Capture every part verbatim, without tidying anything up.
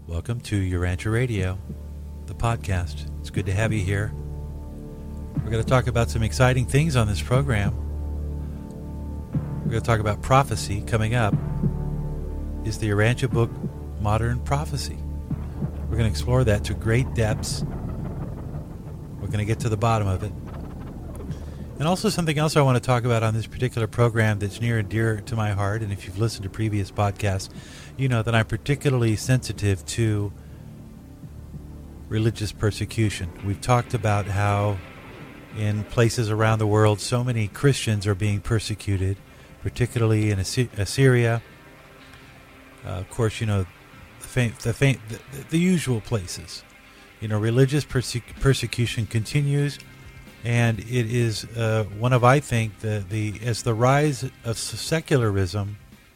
Welcome to Urantia Radio, the podcast. It's good to have you here. We're going to talk about some exciting things on this program. We're going to talk about prophecy. Coming up is the Urantia book, Modern Prophecy. We're going to explore that to great depths. We're going to get to the bottom of it. And also something else I want to talk about on this particular program that's near and dear to my heart, and if you've listened to previous podcasts, you know that I'm particularly sensitive to religious persecution. We've talked about how in places around the world so many Christians are being persecuted, particularly in Assyria. Uh, of course, you know, the, fam- the, fam- the, the usual places. You know, religious perse- persecution continues. And it is uh, one of, I think, the, the as the rise of secularism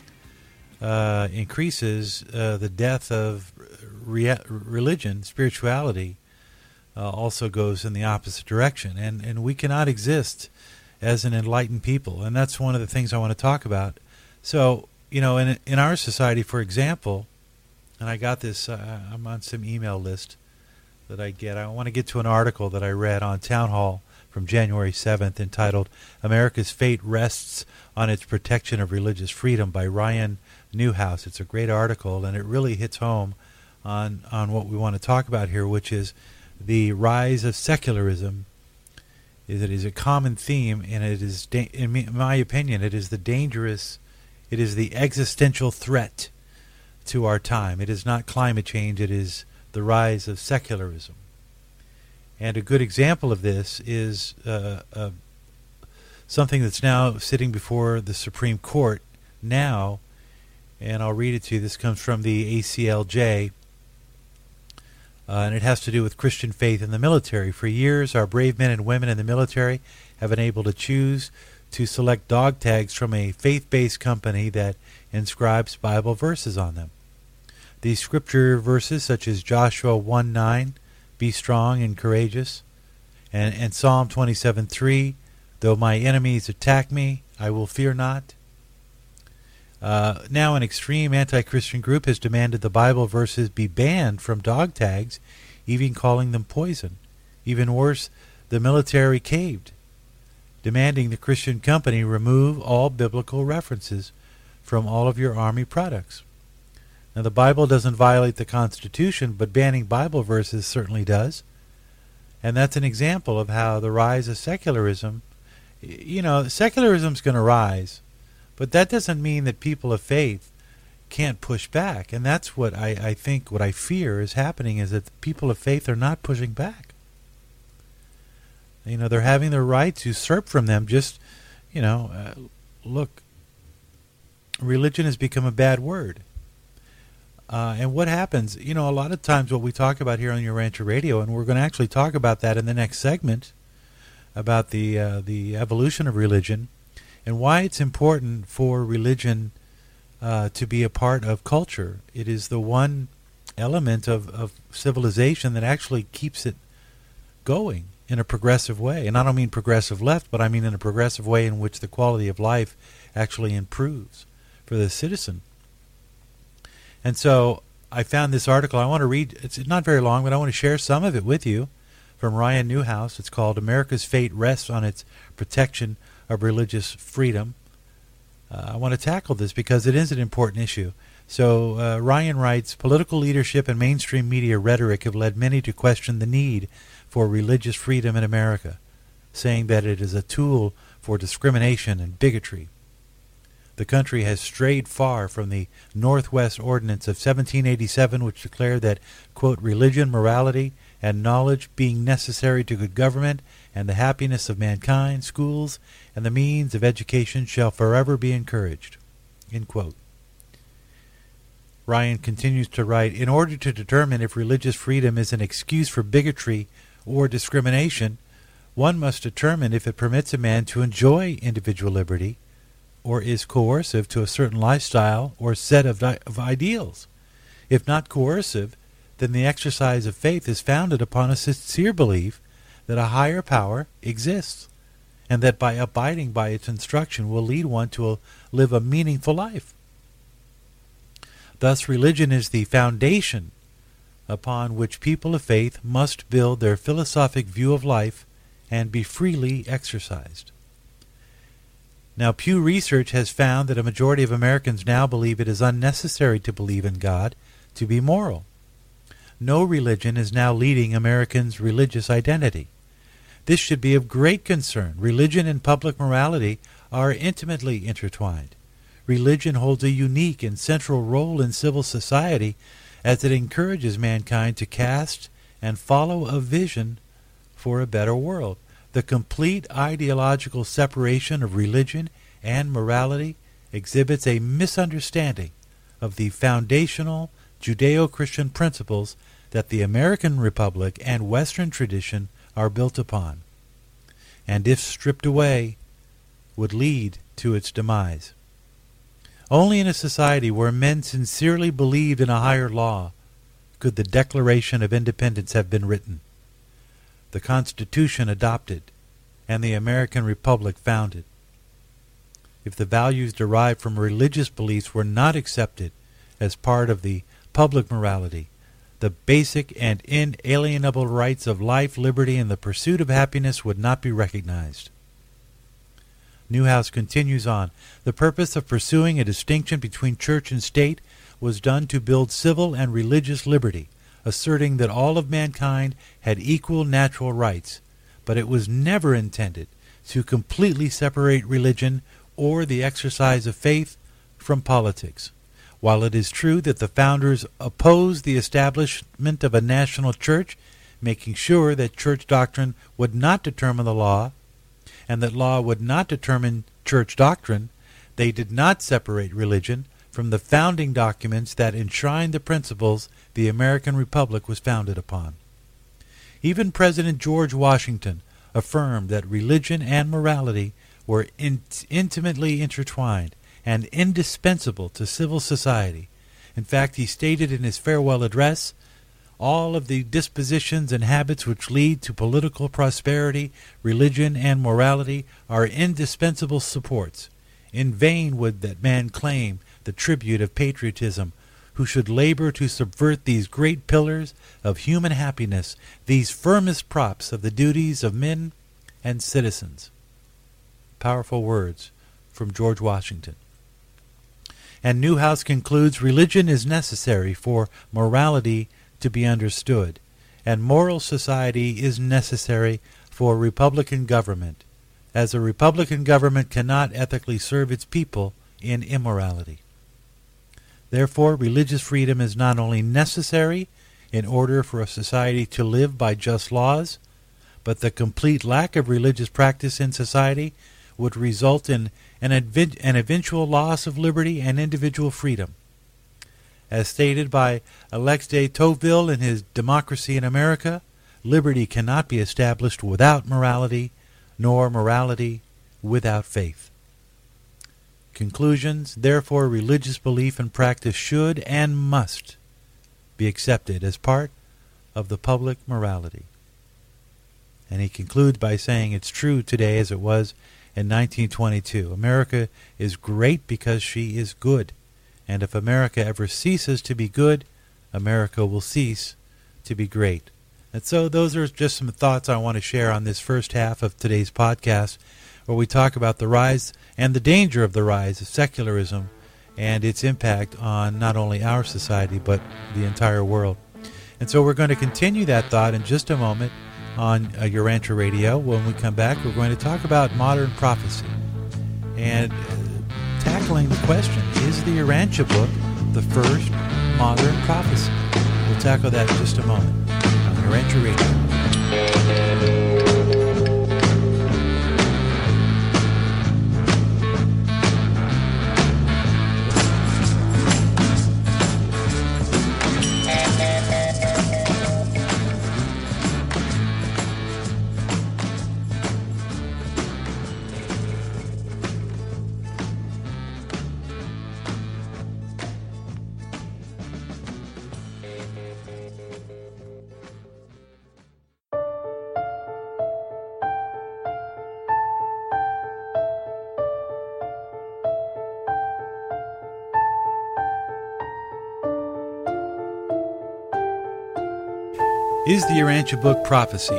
uh, increases, uh, the death of rea- religion, spirituality, uh, also goes in the opposite direction. And, and we cannot exist as an enlightened people. And that's one of the things I want to talk about. So, you know, in, in our society, for example, and I got this, uh, I'm on some email list that I get. I want to get to an article that I read on Town Hall from January seventh entitled America's Fate Rests on Its Protection of Religious Freedom by Ryan Newhouse. It's a great article, and it really hits home on, on what we want to talk about here, which is the rise of secularism. Is It is a common theme, and it is, da- in my opinion, it is the dangerous, it is the existential threat to our time. It is not climate change, it is the rise of secularism. And a good example of this is uh, uh, something that's now sitting before the Supreme Court now, and I'll read it to you. This comes from the A C L J, uh, and it has to do with Christian faith in the military. For years, our brave men and women in the military have been able to choose to select dog tags from a faith-based company that inscribes Bible verses on them. These scripture verses, such as Joshua one nine, be strong and courageous, and, and Psalm twenty-seven three, though my enemies attack me, I will fear not. Uh, now an extreme anti-Christian group has demanded the Bible verses be banned from dog tags, even calling them poison. Even worse, the military caved, demanding the Christian company remove all biblical references from all of your Army products. Now, the Bible doesn't violate the Constitution, but banning Bible verses certainly does. And that's an example of how the rise of secularism, you know, secularism's going to rise, but that doesn't mean that people of faith can't push back. And that's what I, I think, what I fear is happening, is that the people of faith are not pushing back. You know, they're having their rights usurped from them. Just, you know, uh, look, religion has become a bad word. Uh, and what happens, you know, a lot of times what we talk about here on Urantia Radio, and we're going to actually talk about that in the next segment, about the uh, the evolution of religion and why it's important for religion uh, to be a part of culture. It is the one element of, of civilization that actually keeps it going in a progressive way. And I don't mean progressive left, but I mean in a progressive way in which the quality of life actually improves for the citizen. And so I found this article. I want to read. It's not very long, but I want to share some of it with you from Ryan Newhouse. It's called America's Fate Rests on Its Protection of Religious Freedom. Uh, I want to tackle this because it is an important issue. So uh, Ryan writes, political leadership and mainstream media rhetoric have led many to question the need for religious freedom in America, saying that it is a tool for discrimination and bigotry. The country has strayed far from the Northwest Ordinance of seventeen eighty-seven, which declared that, quote, religion, morality, and knowledge being necessary to good government and the happiness of mankind, schools, and the means of education shall forever be encouraged, end quote. Ryan continues to write, in order to determine if religious freedom is an excuse for bigotry or discrimination, one must determine if it permits a man to enjoy individual liberty or is coercive to a certain lifestyle or set of, di- of ideals. If not coercive, then the exercise of faith is founded upon a sincere belief that a higher power exists, and that by abiding by its instruction will lead one to a, live a meaningful life. Thus, religion is the foundation upon which people of faith must build their philosophic view of life and be freely exercised. Now, Pew Research has found that a majority of Americans now believe it is unnecessary to believe in God to be moral. No religion is now leading Americans' religious identity. This should be of great concern. Religion and public morality are intimately intertwined. Religion holds a unique and central role in civil society as it encourages mankind to cast and follow a vision for a better world. The complete ideological separation of religion and morality exhibits a misunderstanding of the foundational Judeo-Christian principles that the American Republic and Western tradition are built upon, and if stripped away, would lead to its demise. Only in a society where men sincerely believed in a higher law could the Declaration of Independence have been written, the Constitution adopted, and the American Republic founded. If the values derived from religious beliefs were not accepted as part of the public morality, the basic and inalienable rights of life, liberty, and the pursuit of happiness would not be recognized. Newhouse continues on. The purpose of pursuing a distinction between church and state was done to build civil and religious liberty, asserting that all of mankind had equal natural rights, but it was never intended to completely separate religion or the exercise of faith from politics. While it is true that the founders opposed the establishment of a national church, making sure that church doctrine would not determine the law, and that law would not determine church doctrine, they did not separate religion from the founding documents that enshrined the principles the American Republic was founded upon. Even President George Washington affirmed that religion and morality were in- intimately intertwined and indispensable to civil society. In fact, he stated in his farewell address, "All of the dispositions and habits which lead to political prosperity, religion, and morality are indispensable supports. In vain would that man claim the tribute of patriotism, who should labor to subvert these great pillars of human happiness, these firmest props of the duties of men and citizens." Powerful words from George Washington. And Newhouse concludes, religion is necessary for morality to be understood, and moral society is necessary for republican government, as a republican government cannot ethically serve its people in immorality. Therefore, religious freedom is not only necessary in order for a society to live by just laws, but the complete lack of religious practice in society would result in an, advent- an eventual loss of liberty and individual freedom. As stated by Alex de Tocqueville in his Democracy in America, liberty cannot be established without morality, nor morality without faith. Conclusions. Therefore, religious belief and practice should and must be accepted as part of the public morality. And he concludes by saying it's true today as it was in nineteen twenty-two. America is great because she is good. And if America ever ceases to be good, America will cease to be great. And so those are just some thoughts I want to share on this first half of today's podcast, where we talk about the rise and the danger of the rise of secularism and its impact on not only our society, but the entire world. And so we're going to continue that thought in just a moment on uh, Urantia Radio. When we come back, we're going to talk about modern prophecy and uh, tackling the question, is the Urantia book the first modern prophecy? We'll tackle that in just a moment on Urantia Radio. Is the Urantia book prophecy?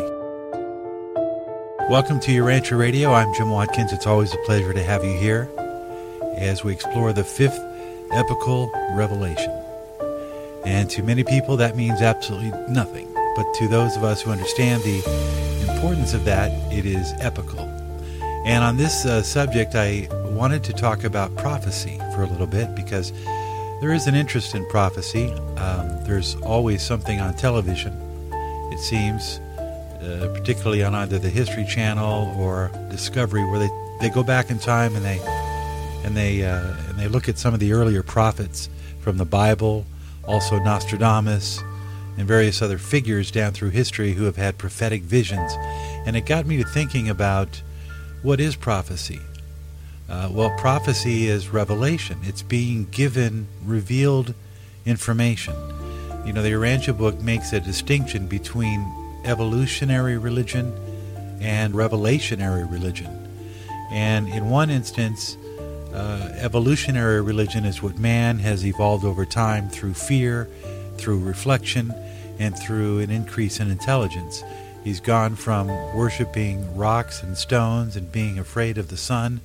Welcome to Urantia Radio. I'm Jim Watkins. It's always a pleasure to have you here as we explore the fifth epical revelation. And to many people, that means absolutely nothing. But to those of us who understand the importance of that, it is epical. And on this uh, subject, I wanted to talk about prophecy for a little bit because there is an interest in prophecy. Um, there's always something on television, it seems, uh, particularly on either the History Channel or Discovery, where they, they go back in time and they and they uh, and they look at some of the earlier prophets from the Bible, also Nostradamus, and various other figures down through history who have had prophetic visions. And it got me to thinking about what is prophecy. Uh, well, prophecy is revelation. It's being given revealed information. You know, the Urantia book makes a distinction between evolutionary religion and revelationary religion. And in one instance, uh, evolutionary religion is what man has evolved over time through fear, through reflection, and through an increase in intelligence. He's gone from worshiping rocks and stones and being afraid of the sun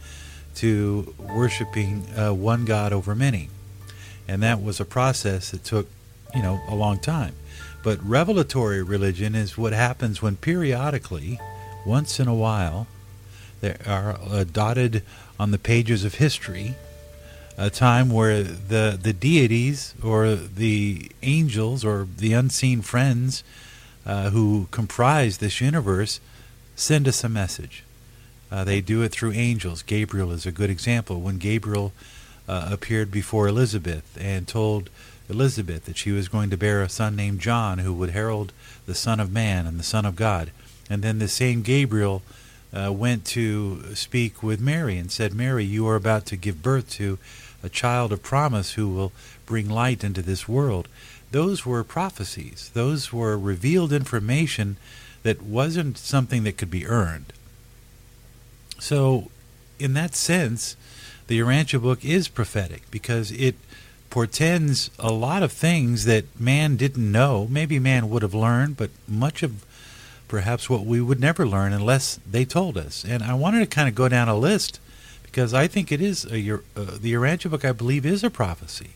to worshiping uh, one God over many. And that was a process that took you know, a long time. But revelatory religion is what happens when periodically, once in a while, there are uh, dotted on the pages of history a time where the the deities or the angels or the unseen friends uh, who comprise this universe send us a message. Uh, they do it through angels. Gabriel is a good example. When Gabriel uh, appeared before Elizabeth and told Elizabeth that she was going to bear a son named John who would herald the Son of Man and the Son of God. And then the same Gabriel uh, went to speak with Mary and said, Mary, you are about to give birth to a child of promise who will bring light into this world. Those were prophecies. Those were revealed information that wasn't something that could be earned. So in that sense, the Urantia book is prophetic because it portends a lot of things that man didn't know. Maybe man would have learned, but much of perhaps what we would never learn unless they told us. And I wanted to kind of go down a list because I think it is a, uh, the Urantia book, I believe, is a prophecy.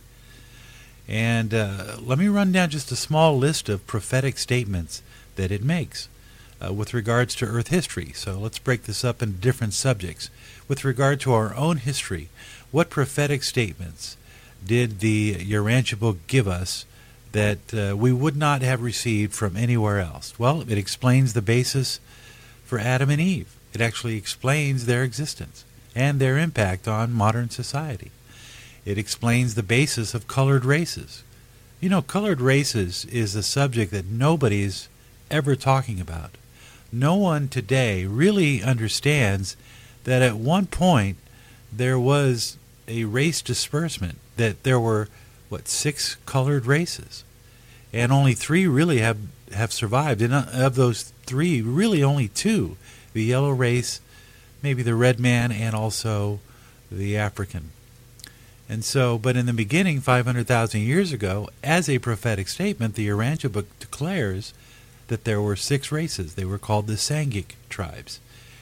And uh, let me run down just a small list of prophetic statements that it makes uh, with regards to Earth history. So let's break this up into different subjects. With regard to our own history, what prophetic statements did the Urantia book give us that uh, we would not have received from anywhere else? Well, it explains the basis for Adam and Eve. It actually explains their existence and their impact on modern society. It explains the basis of colored races. You know, colored races is a subject that nobody's ever talking about. No one today really understands that at one point there was a race disbursement, that there were, what, six colored races. And only three really have, have survived. And of those three, really only two, the yellow race, maybe the red man, and also the African. And so, but in the beginning, five hundred thousand years ago, as a prophetic statement, the Urantia book declares that there were six races. They were called the Sangik tribes.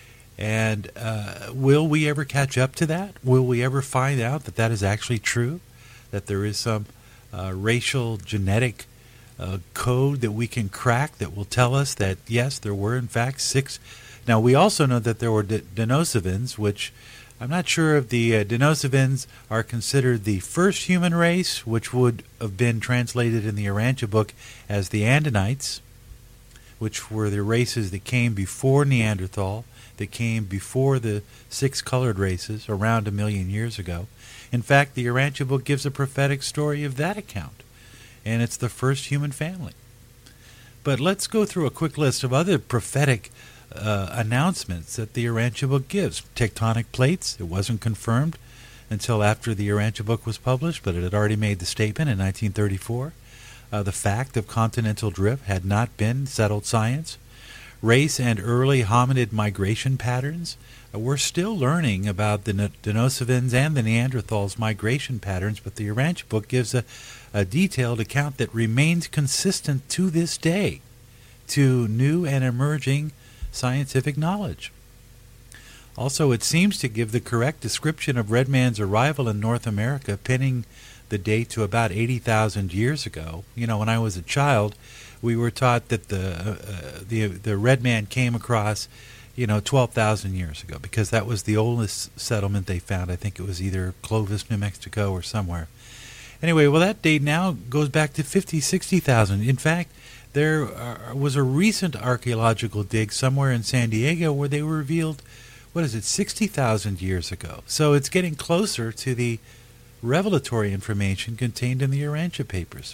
And uh, will we ever catch up to that? Will we ever find out that that is actually true? That there is some uh, racial genetic uh, code that we can crack that will tell us that, yes, there were in fact six. Now, we also know that there were De- Denisovans, which I'm not sure if the uh, Denisovans are considered the first human race, which would have been translated in the Urantia book as the Andinites, which were the races that came before Neanderthal, that came before the six colored races around a million years ago. In fact, the Urantia book gives a prophetic story of that account, and it's the first human family. But let's go through a quick list of other prophetic uh, announcements that the Urantia book gives. Tectonic plates, it wasn't confirmed until after the Urantia book was published, but it had already made the statement in nineteen thirty-four. Uh, the fact of continental drift had not been settled science. Race and early hominid migration patterns. Uh, we're still learning about the Denisovans and the Neanderthals' migration patterns, but the Urantia book gives a, a detailed account that remains consistent to this day. to new and emerging scientific knowledge. Also, it seems to give the correct description of Red Man's arrival in North America, pinning the date to about eighty thousand years ago. You know, when I was a child, we were taught that the uh, the the Red Man came across, you know, twelve thousand years ago, because that was the oldest settlement they found. I think it was either Clovis, New Mexico, or somewhere. Anyway, well, that date now goes back to fifty, sixty thousand. In fact, there uh, was a recent archaeological dig somewhere in San Diego where they revealed, what is it, sixty thousand years ago. So it's getting closer to the revelatory information contained in the Urantia papers.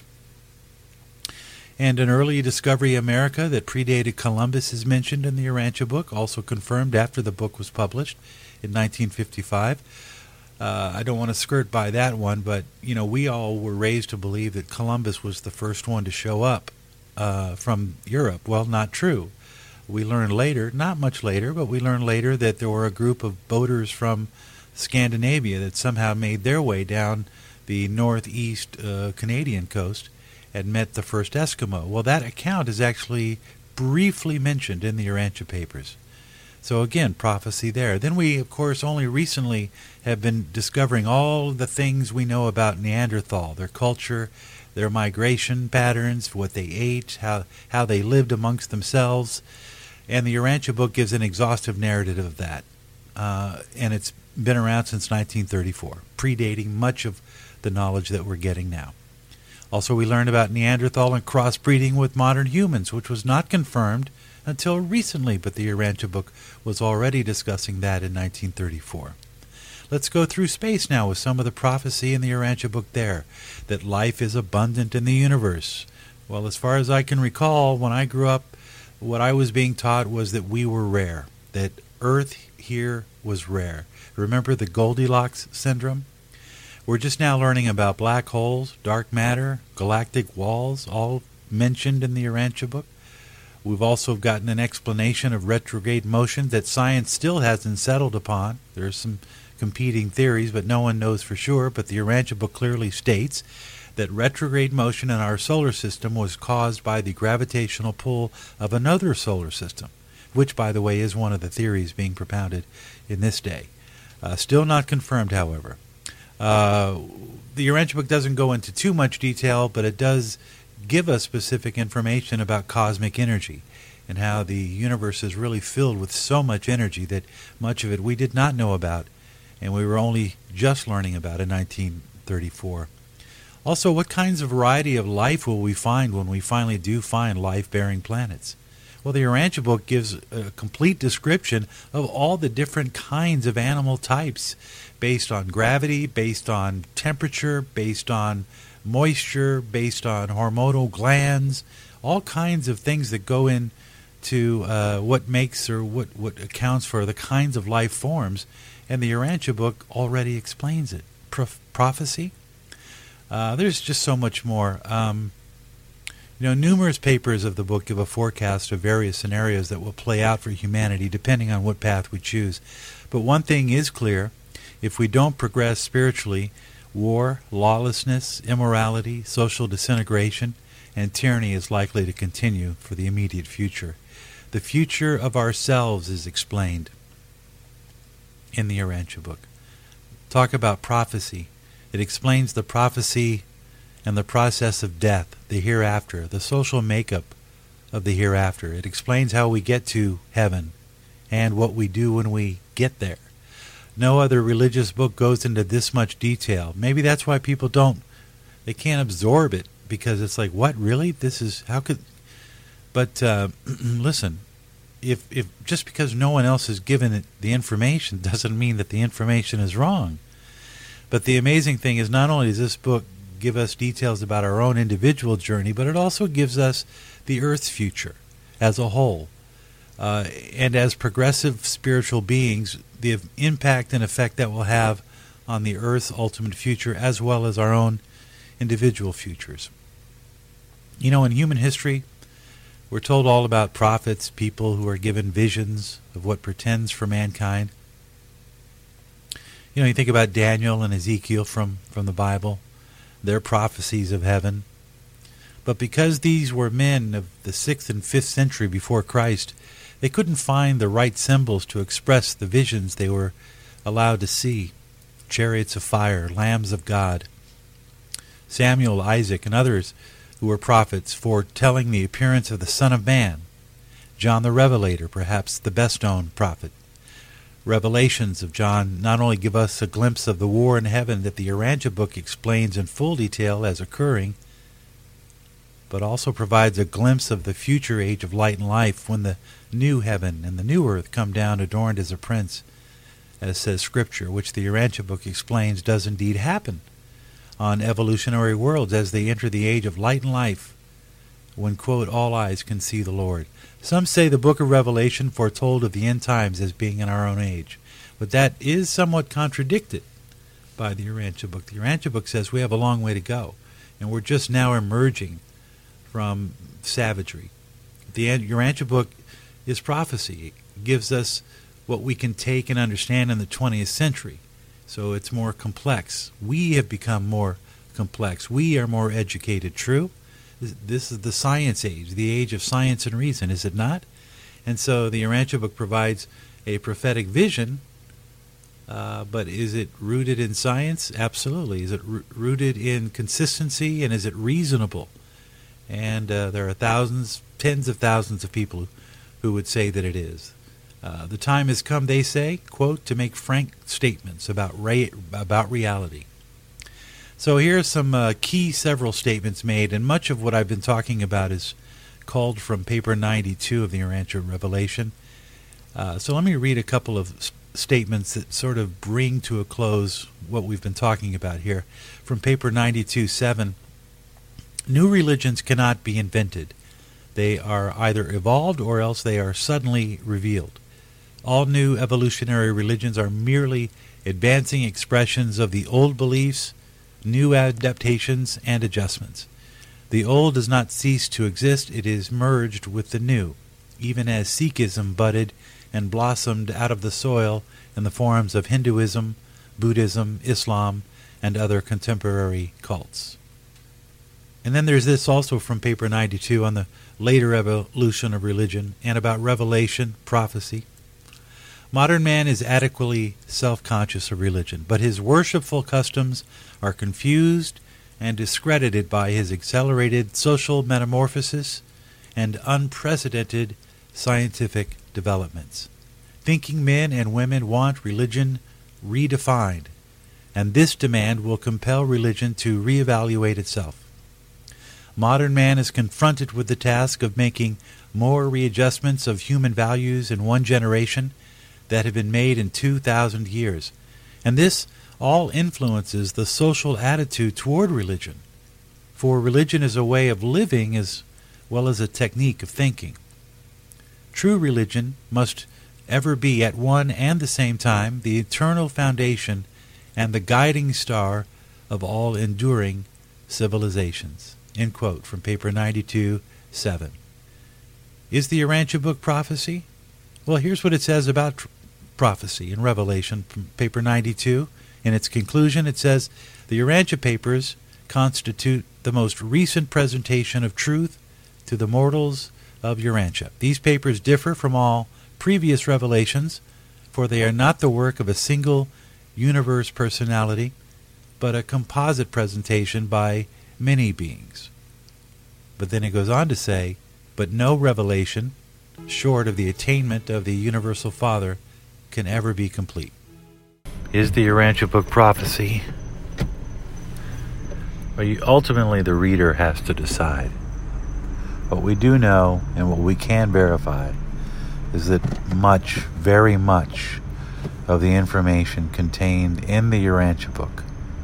And an early discovery in America that predated Columbus is mentioned in the Urantia book, also confirmed after the book was published in nineteen fifty-five. Uh, I don't want to skirt by that one, but, you know, we all were raised to believe that Columbus was the first one to show up uh, from Europe. Well, not true. We learned later, not much later, but we learned later that there were a group of boaters from Scandinavia that somehow made their way down the northeast uh, Canadian coast and met the first Eskimo. Well, that account is actually briefly mentioned in the Urantia papers. So again, prophecy there. Then we, of course, only recently have been discovering all the things we know about Neanderthal, their culture, their migration patterns, what they ate, how, how they lived amongst themselves. And the Urantia book gives an exhaustive narrative of that. Uh, and it's been around since nineteen thirty-four, predating much of the knowledge that we're getting now. Also, we learned about Neanderthal and crossbreeding with modern humans, which was not confirmed until recently, but the Urantia book was already discussing that in nineteen thirty-four. Let's go through space now with some of the prophecy in the Urantia book there, that life is abundant in the universe. Well, as far as I can recall, when I grew up, what I was being taught was that we were rare, that Earth here was rare. Remember the Goldilocks syndrome? We're just now learning about black holes, dark matter, galactic walls, all mentioned in the Urantia book. We've also gotten an explanation of retrograde motion that science still hasn't settled upon. There's some competing theories, but no one knows for sure. But the Urantia book clearly states that retrograde motion in our solar system was caused by the gravitational pull of another solar system, which, by the way, is one of the theories being propounded in this day. Uh, still not confirmed, however. Uh, the Urantia book doesn't go into too much detail, but it does give us specific information about cosmic energy and how the universe is really filled with so much energy that much of it we did not know about, and we were only just learning about in nineteen thirty-four. Also, what kinds of variety of life will we find when we finally do find life-bearing planets? Well, the Urantia book gives a complete description of all the different kinds of animal types based on gravity, based on temperature, based on moisture, based on hormonal glands, all kinds of things that go into uh, what makes or what, what accounts for the kinds of life forms. And the Urantia book already explains it. Pro- prophecy? Uh, there's just so much more. Um, you know, numerous papers of the book give a forecast of various scenarios that will play out for humanity depending on what path we choose. But one thing is clear: if we don't progress spiritually, war, lawlessness, immorality, social disintegration, and tyranny is likely to continue for the immediate future. The future of ourselves is explained in the Urantia book. Talk about prophecy. It explains the prophecy and the process of death, the hereafter, the social makeup of the hereafter. It explains how we get to heaven and what we do when we get there. No other religious book goes into this much detail. Maybe that's why people don't, they can't absorb it, because it's like, what, really? This is, how could, but uh, listen, if if just because no one else has given it the information doesn't mean that the information is wrong. But the amazing thing is, not only does this book give us details about our own individual journey, but it also gives us the Earth's future as a whole. Uh, and as progressive spiritual beings, the impact and effect that will have on the Earth's ultimate future, as well as our own individual futures. You know, in human history, we're told all about prophets, people who are given visions of what pretends for mankind. You know, you think about Daniel and Ezekiel from, from the Bible, their prophecies of heaven. But because these were men of the sixth and fifth century before Christ, they couldn't find the right symbols to express the visions they were allowed to see. Chariots of fire, lambs of God. Samuel, Isaac, and others who were prophets foretelling the appearance of the Son of Man. John the Revelator, perhaps the best-known prophet. Revelations of John not only give us a glimpse of the war in heaven that the Urantia book explains in full detail as occurring, but also provides a glimpse of the future age of light and life when the new heaven and the new earth come down adorned as a prince, as says Scripture, which the Urantia book explains does indeed happen on evolutionary worlds as they enter the age of light and life, when, quote, all eyes can see the Lord. Some say the book of Revelation foretold of the end times as being in our own age, but that is somewhat contradicted by the Urantia book. The Urantia book says we have a long way to go, and we're just now emerging from savagery. The Urantia book is prophecy. It gives us what we can take and understand in the twentieth century. So it's more complex. We have become more complex. We are more educated. True? This is the science age, the age of science and reason, is it not? And so the Urantia book provides a prophetic vision, uh, but is it rooted in science? Absolutely. Is it r- rooted in consistency, and is it reasonable? And uh, there are thousands, tens of thousands of people who would say that it is. Uh, the time has come, they say, quote, to make frank statements about re- about reality. So here are some uh, key several statements made, and much of what I've been talking about is called from paper ninety-two of the Urantia Revelation. Uh, so let me read a couple of s- statements that sort of bring to a close what we've been talking about here. From paper ninety-two seven, new religions cannot be invented. They are either evolved or else they are suddenly revealed. All new evolutionary religions are merely advancing expressions of the old beliefs, new adaptations, and adjustments. The old does not cease to exist, it is merged with the new, even as Sikhism budded and blossomed out of the soil in the forms of Hinduism, Buddhism, Islam, and other contemporary cults. And then there's this also from paper ninety-two on the later evolution of religion and about revelation, prophecy. Modern man is adequately self-conscious of religion, but his worshipful customs are confused and discredited by his accelerated social metamorphosis and unprecedented scientific developments. Thinking men and women want religion redefined, and this demand will compel religion to reevaluate itself. Modern man is confronted with the task of making more readjustments of human values in one generation that have been made in two thousand years, and this all influences the social attitude toward religion, for religion is a way of living as well as a technique of thinking. True religion must ever be at one and the same time the eternal foundation and the guiding star of all enduring civilizations. End quote from paper ninety-two seven. Is the Urantia book prophecy? Well, here's what it says about tr- prophecy in Revelation from paper ninety-two. In its conclusion, it says, the Urantia papers constitute the most recent presentation of truth to the mortals of Urantia. These papers differ from all previous revelations, for they are not the work of a single universe personality, but a composite presentation by many beings. But then it goes on to say, but no revelation, short of the attainment of the Universal Father, can ever be complete. Is the Urantia book prophecy? Well, you, ultimately the reader has to decide. What we do know and what we can verify is that much, very much, of the information contained in the Urantia book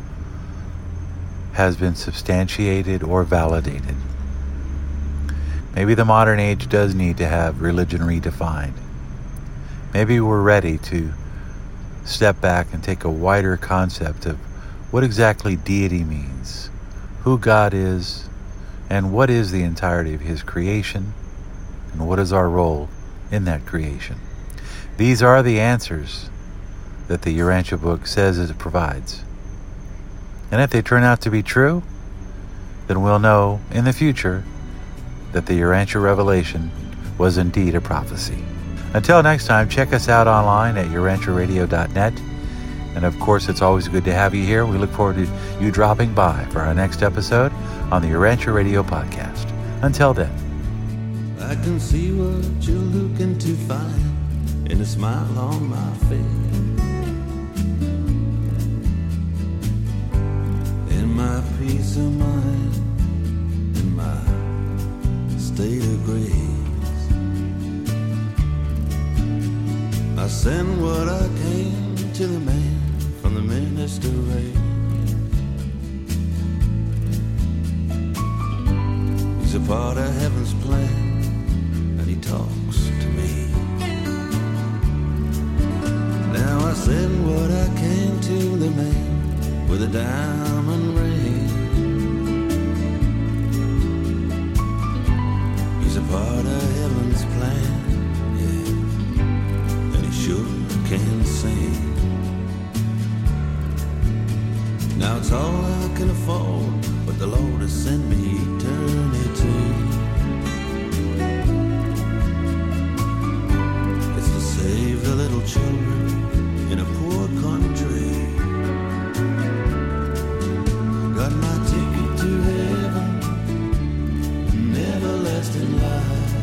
has been substantiated or validated. Maybe the modern age does need to have religion redefined. Maybe we're ready to step back and take a wider concept of what exactly deity means, who God is, and what is the entirety of His creation, and what is our role in that creation. These are the answers that the Urantia book says it provides. And if they turn out to be true, then we'll know in the future that the Urantia revelation was indeed a prophecy. Until next time, check us out online at urantia radio dot net. And of course, it's always good to have you here. We look forward to you dropping by for our next episode on the Urantia Radio Podcast. Until then. I can see what you're looking to find in a smile on my face, in my peace of mind, in my state of grace. I send what I came to the man from the minister race. He's a part of heaven's plan, and he talks to me. Now I send what I came to the man with a diamond ring. He's a part of heaven's plan, yeah, and he sure can sing. Now it's all I can afford, but the Lord has sent me eternity. It's to save the little children in a poor country. Got my ticket to heaven, an everlasting life.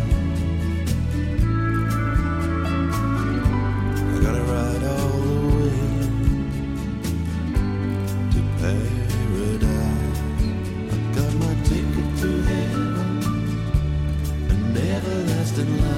I gotta ride all the way to paradise. I got my ticket to heaven, an everlasting life.